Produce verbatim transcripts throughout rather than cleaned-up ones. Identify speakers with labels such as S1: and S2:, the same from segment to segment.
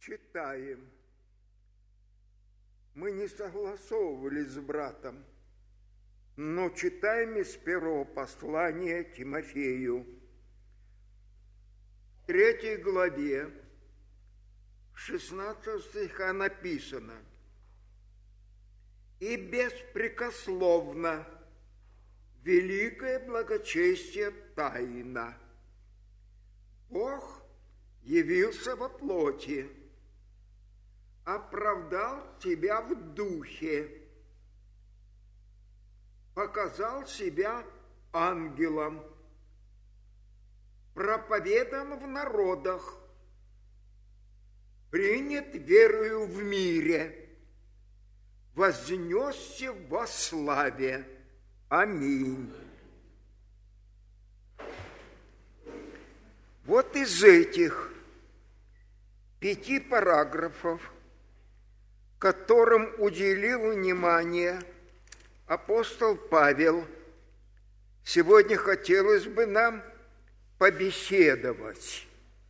S1: Читаем. Мы не согласовывались с братом, но читаем из первого послания Тимофею. В третьей главе, шестнадцатого стиха написано: «И беспрекословно великое благочестие тайна. Бог явился во плоти, оправдал тебя в духе, показал себя ангелом, проповедан в народах, принят верою в мире, вознесся во славе. Аминь». Вот из этих пяти параграфов, которым уделил внимание апостол Павел, сегодня хотелось бы нам побеседовать.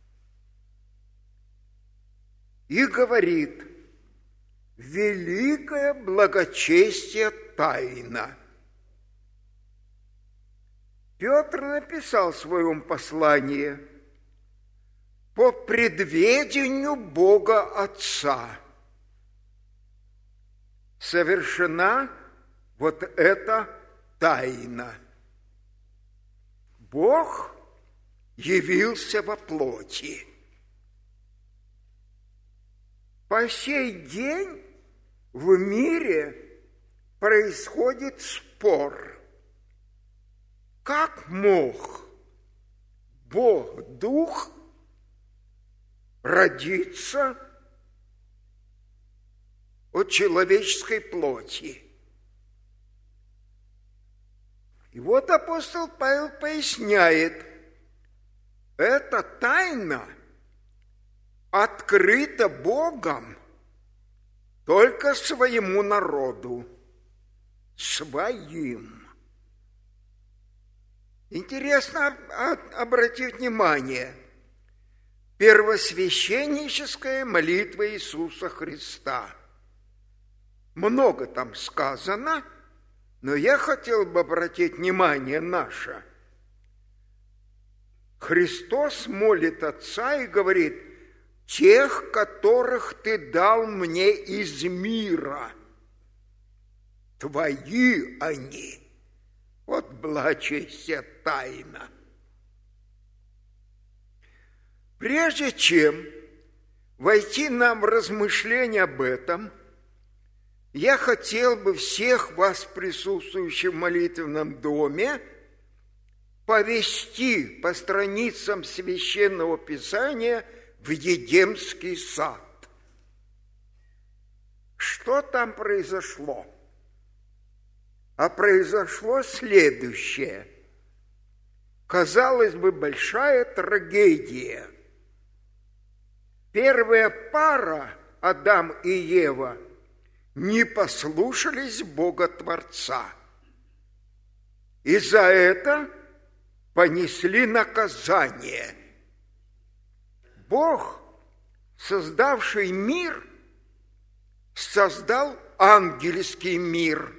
S1: И говорит: великое благочестие тайна. Петр написал в своем послании: по предведению Бога Отца совершена вот эта тайна. Бог явился во плоти. По сей день в мире происходит спор. Как мог Бог-Дух родиться от человеческой плоти? И вот апостол Павел поясняет: эта тайна открыта Богом только своему народу, своим. Интересно обратить внимание: первосвященническая молитва Иисуса Христа. Много там сказано, но я хотел бы обратить внимание наше. Христос молит Отца и говорит: тех, которых Ты дал мне из мира, Твои они. Вот благочестие тайна. Прежде чем войти нам в размышления об этом, я хотел бы всех вас, присутствующих в молитвенном доме, повести по страницам Священного Писания в Едемский сад. Что там произошло? А произошло следующее. Казалось бы, большая трагедия. Первая пара, Адам и Ева, не послушались Бога Творца. И за это понесли наказание. Бог, создавший мир, создал ангельский мир.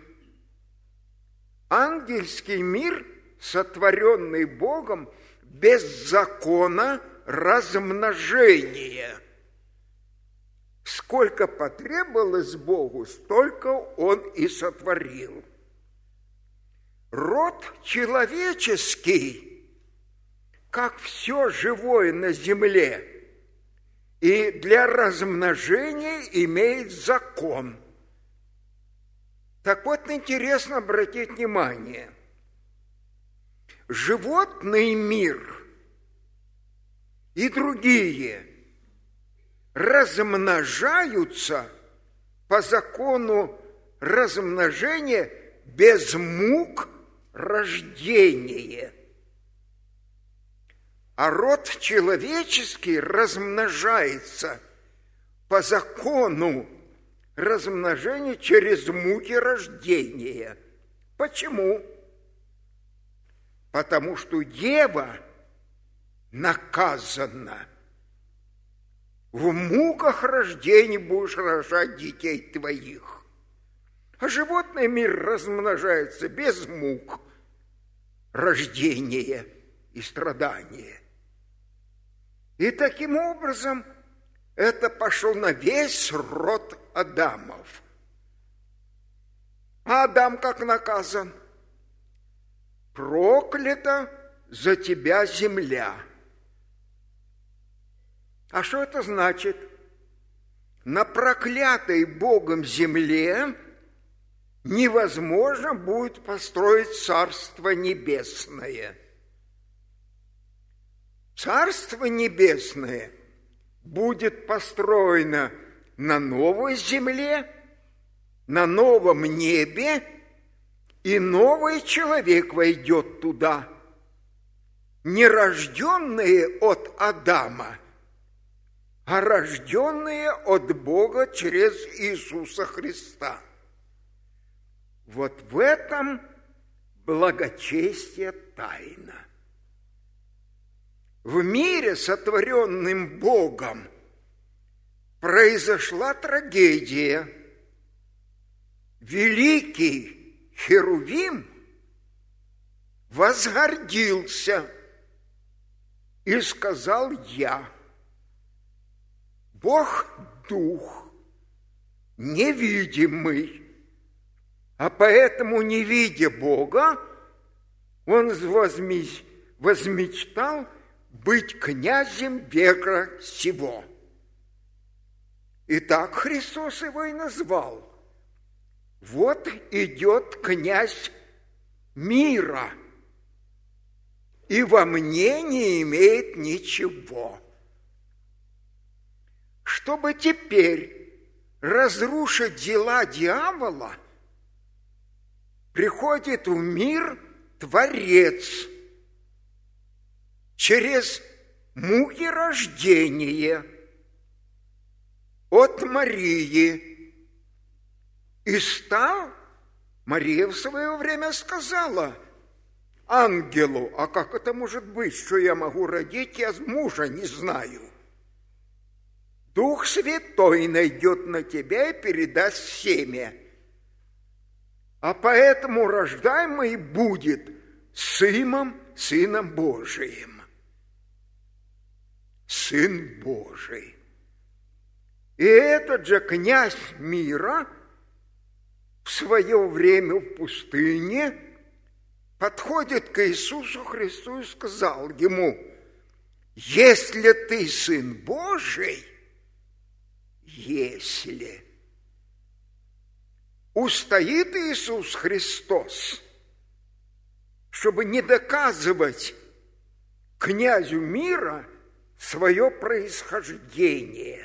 S1: Ангельский мир, сотворенный Богом, без закона размножения. Сколько потребовалось Богу, столько Он и сотворил. Род человеческий, как все живое на земле, и для размножения имеет закон. Так вот, интересно обратить внимание. Животный мир и другие размножаются по закону размножения без мук рождения. А род человеческий размножается по закону размножения через муки рождения. Почему? Потому что Ева наказана. в муках рождения будешь рожать детей твоих. А животный мир размножается без мук рождения и страдания. И таким образом это пошло на весь род Адамов. А Адам как наказан? Проклята за тебя земля. А что это значит? На проклятой Богом земле невозможно будет построить Царство Небесное. Царство Небесное будет построено на новой земле, на новом небе, и новый человек войдет туда, не рожденные от Адама, а рожденные от Бога через Иисуса Христа. Вот в этом благочестие тайна. В мире, сотворенным Богом, произошла трагедия. Великий Херувим возгордился и сказал: «Я, Бог Дух, невидимый, а поэтому, не видя Бога, он возмечтал быть князем века сего». И так Христос его и назвал. Вот идет князь мира, и во мне не имеет ничего. Чтобы теперь разрушить дела дьявола, приходит в мир Творец через муки рождения от Марии. И стал, Мария в свое время сказала ангелу: «А как это может быть, что я могу родить, я мужа не знаю? Дух Святой найдет на тебя и передаст семя, а поэтому рождаемый будет сыном, сыном Божиим». Сын Божий. И этот же князь мира в свое время в пустыне подходит к Иисусу Христу и сказал ему: «Если ты Сын Божий, если...» Устоит Иисус Христос, чтобы не доказывать князю мира свое происхождение.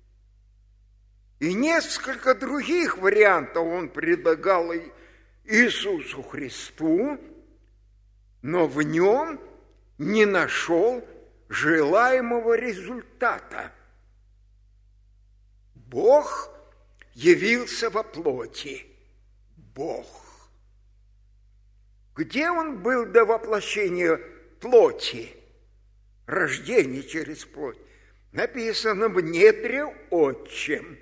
S1: И несколько других вариантов он предлагал Иисусу Христу, но в нем не нашел желаемого результата. Бог явился во плоти. Бог. Где он был до воплощения плоти, рождения через плоть? Написано: в недре Отчем.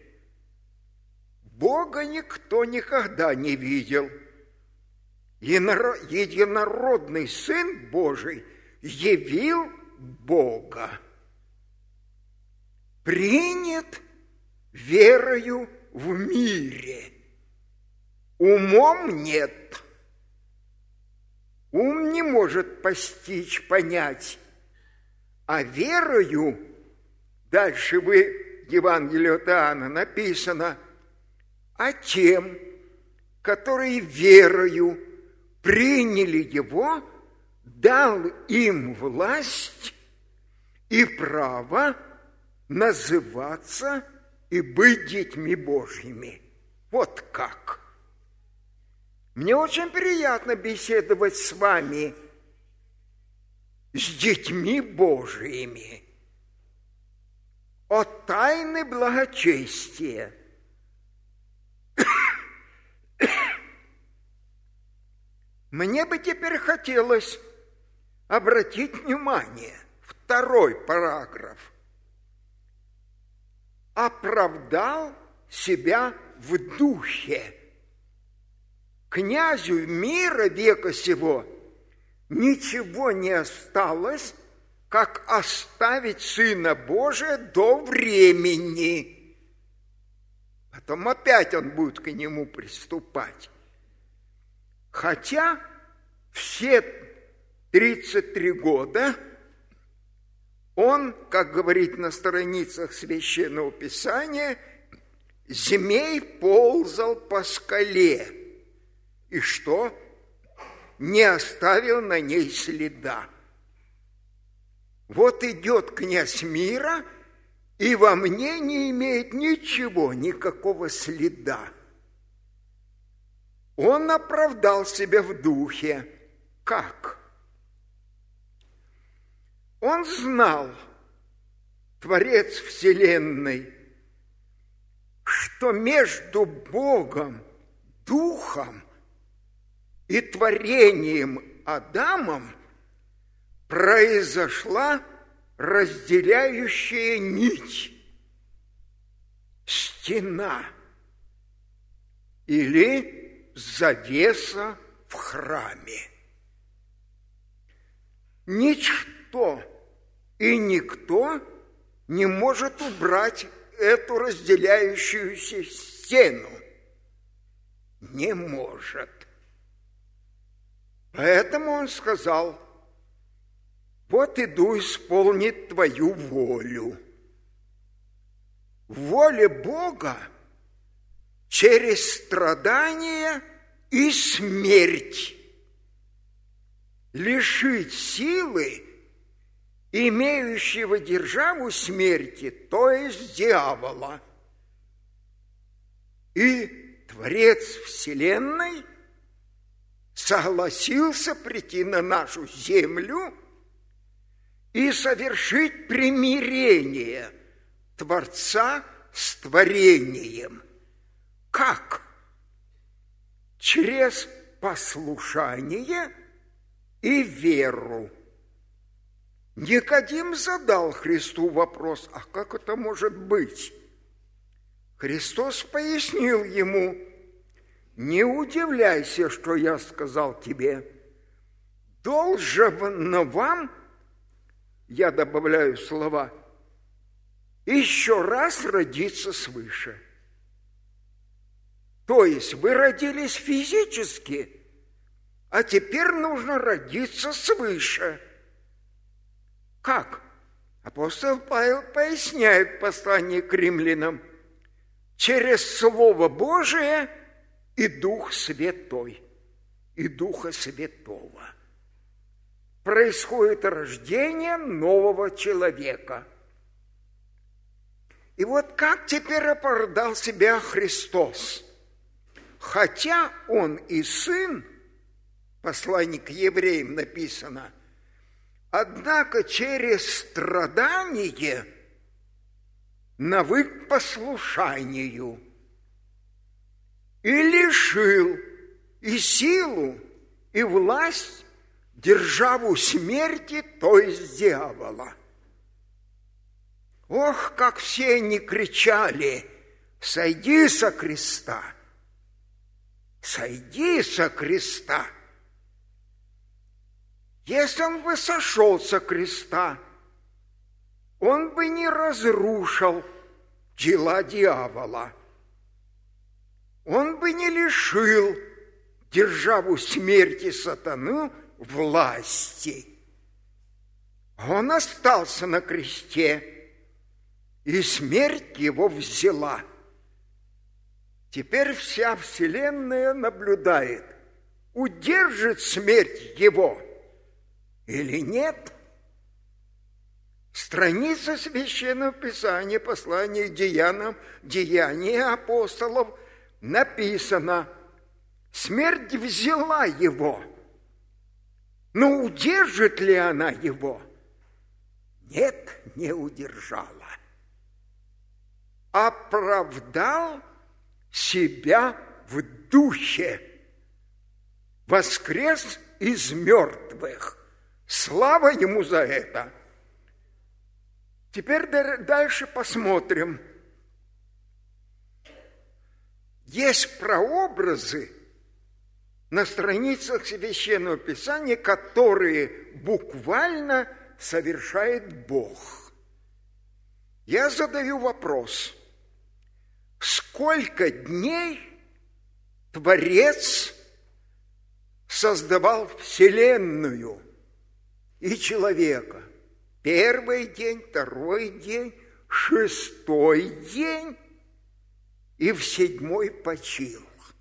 S1: Бога никто никогда не видел. Единородный Сын Божий явил Бога. Принят верою в мире. Умом нет. Ум не может постичь, понять. А верою, дальше в Евангелии от Иоанна написано: а тем, которые верою приняли Его, дал им власть и право называться и быть детьми Божьими. Вот как. Мне очень приятно беседовать с вами, с детьми Божьими, о тайне благочестия. Мне бы теперь хотелось обратить внимание, второй параграф. оправдал себя в духе. Князю мира века сего ничего не осталось, как оставить Сына Божия до времени. Потом опять он будет к нему приступать. Хотя все тридцать три года он, как говорит на страницах Священного Писания, змей ползал по скале. И что? Не оставил на ней следа. Вот идет князь мира, и во мне не имеет ничего, никакого следа. Он оправдал себя в духе. Как? Он знал, Творец Вселенной, что между Богом, Духом и творением Адамом произошла разделяющая нить, стена или завеса в храме. Ничто и никто не может убрать эту разделяющуюся стену. Не может. Поэтому он сказал: вот иду исполнить твою волю. Воля Бога через страдания и смерть лишить силы имеющего державу смерти, то есть дьявола. И Творец Вселенной согласился прийти на нашу землю и совершить примирение Творца с творением. Как? Через послушание и веру. Никодим задал Христу вопрос: а как это может быть? Христос пояснил ему: не удивляйся, что я сказал тебе. Должно вам, я добавляю слова, еще раз родиться свыше. То есть вы родились физически, а теперь нужно родиться свыше. Как? Апостол Павел поясняет в послании к римлянам: через Слово Божие и Дух Святой, и Духа Святого происходит рождение нового человека. И вот как теперь оправдал себя Христос? Хотя Он и Сын, послание к евреям написано, однако через страдание навык послушанию и лишил и силу, и власть державу смерти, то есть дьявола. Ох, как все они кричали: сойди со креста, сойди со креста. Если он бы сошел со креста, он бы не разрушил дела дьявола. Он бы не лишил державу смерти сатану власти. Он остался на кресте, и смерть его взяла. Теперь вся вселенная наблюдает, удержит смерть его или нет. Страница Священного Писания, послание к Деянам, Деяния апостолов, написано: смерть взяла его. Но удержит ли она его? Нет, не удержала. Оправдал себя в духе, воскрес из мертвых. Слава ему за это! Теперь дальше посмотрим, есть прообразы на страницах Священного Писания, которые буквально совершает Бог. Я задаю вопрос: сколько дней Творец создавал Вселенную и человека? Первый день, второй день, шестой день, и в седьмой почил.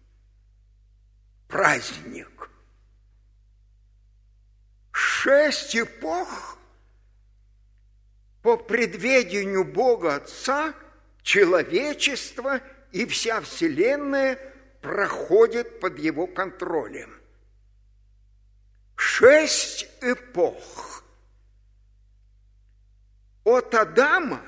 S1: Праздник. Шесть эпох по предведению Бога Отца человечество и вся Вселенная проходит под его контролем. Шесть эпох. От Адама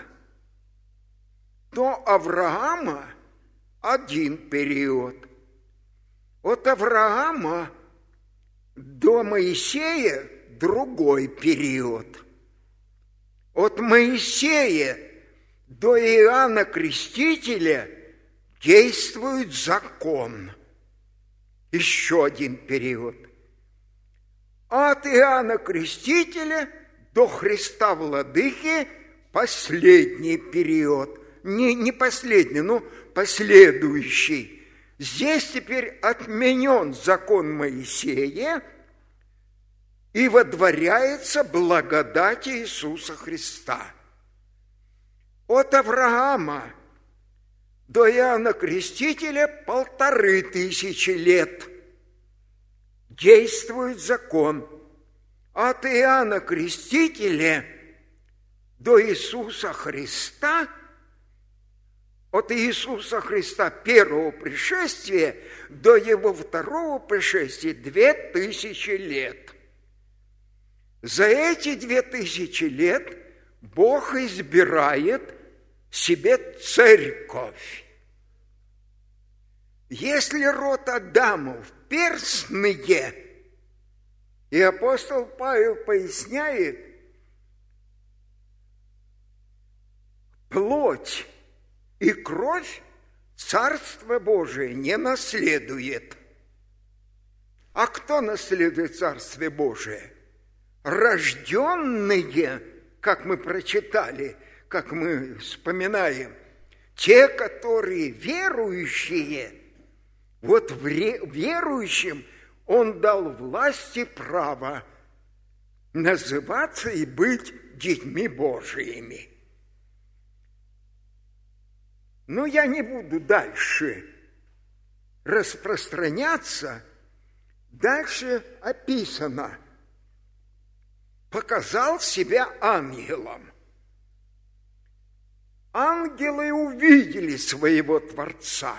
S1: до Авраама один период. От Авраама до Моисея другой период. От Моисея до Иоанна Крестителя действует закон. Еще один период. От Иоанна Крестителя до Христа Владыки последний период. Не, не последний, но последующий. Здесь теперь отменен закон Моисея и водворяется благодать Иисуса Христа. От Авраама до Иоанна Крестителя полторы тысячи лет действует закон. От Иоанна Крестителя до Иисуса Христа, от Иисуса Христа первого пришествия до его второго пришествия две тысячи лет. За эти две тысячи лет Бог избирает себе церковь. Если род Адамов перстные, и апостол Павел поясняет, плоть и кровь Царство Божие не наследует. А кто наследует Царствие Божие? Рожденные, как мы прочитали, как мы вспоминаем, те, которые верующие. Вот верующим Он дал власть и право называться и быть детьми Божиими. Но я не буду дальше распространяться. Дальше описано: показал себя ангелом. Ангелы увидели своего Творца.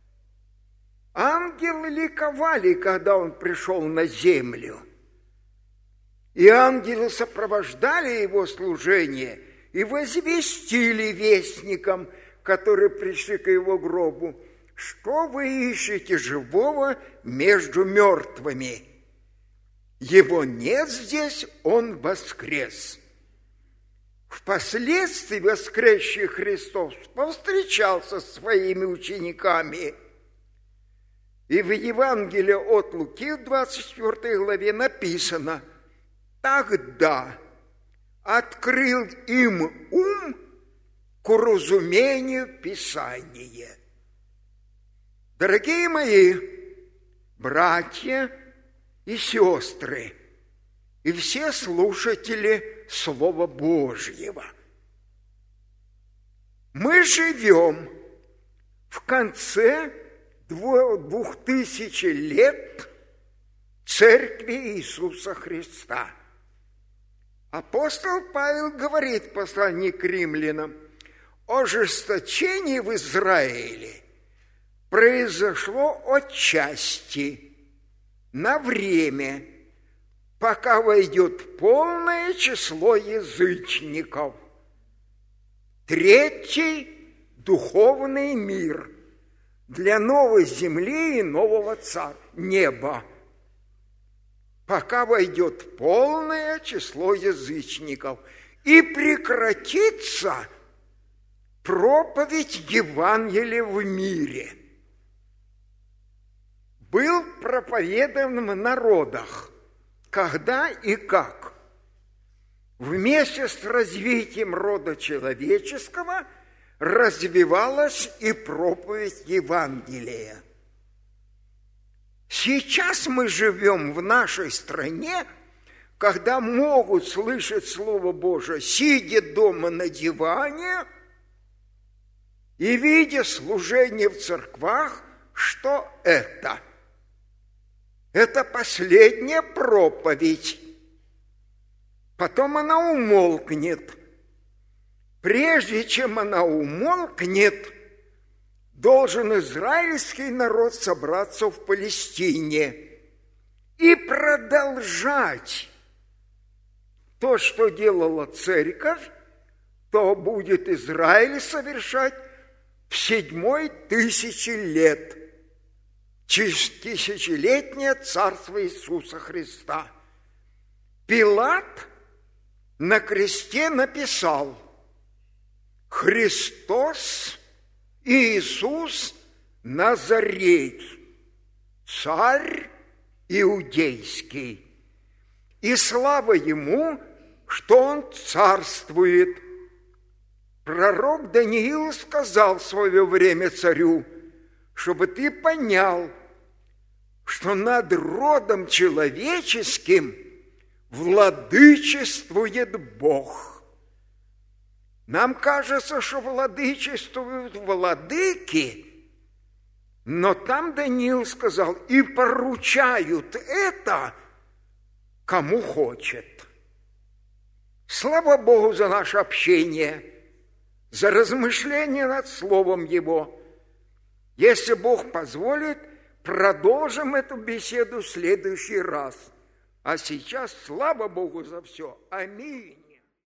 S1: Ангелы ликовали, когда он пришел на землю. И ангелы сопровождали его служение и возвестили вестникам, которые пришли к его гробу: что вы ищете живого между мертвыми? Его нет здесь, он воскрес. Впоследствии воскресший Христос повстречался со своими учениками. И в Евангелии от Луки в двадцать четвёртой главе написано: тогда открыл им ум к уразумению Писания. Дорогие мои братья и сестры, и все слушатели Слова Божьего, мы живем в конце двух тысяч лет Церкви Иисуса Христа. Апостол Павел говорит в послании к римлянам: ожесточение в Израиле произошло отчасти, на время, пока войдет полное число язычников. Третий – духовный мир для новой земли и нового царства, неба. Пока войдет полное число язычников и прекратится проповедь Евангелия в мире. был проповедан в народах. Когда и как? Вместе с развитием рода человеческого развивалась и проповедь Евангелия. Сейчас мы живем в нашей стране, когда могут слышать Слово Божие, сидя дома на диване и видя служение в церквах, что это? Это последняя проповедь. Потом она умолкнет. Прежде чем она умолкнет, должен израильский народ собраться в Палестине и продолжать то, что делала церковь, то будет Израиль совершать в седьмой тысячи лет, через тысячелетнее царство Иисуса Христа. Пилат на кресте написал: Христос Иисус Назарей, царь иудейский. И слава ему, что он царствует. Пророк Даниил сказал в свое время царю, чтобы ты понял, что над родом человеческим владычествует Бог. Нам кажется, что владычествуют владыки, но там Даниил сказал, и поручают это, кому хочет. Слава Богу за наше общение, за размышление над Словом Его. Если Бог позволит, продолжим эту беседу в следующий раз. А сейчас слава Богу за все. Аминь.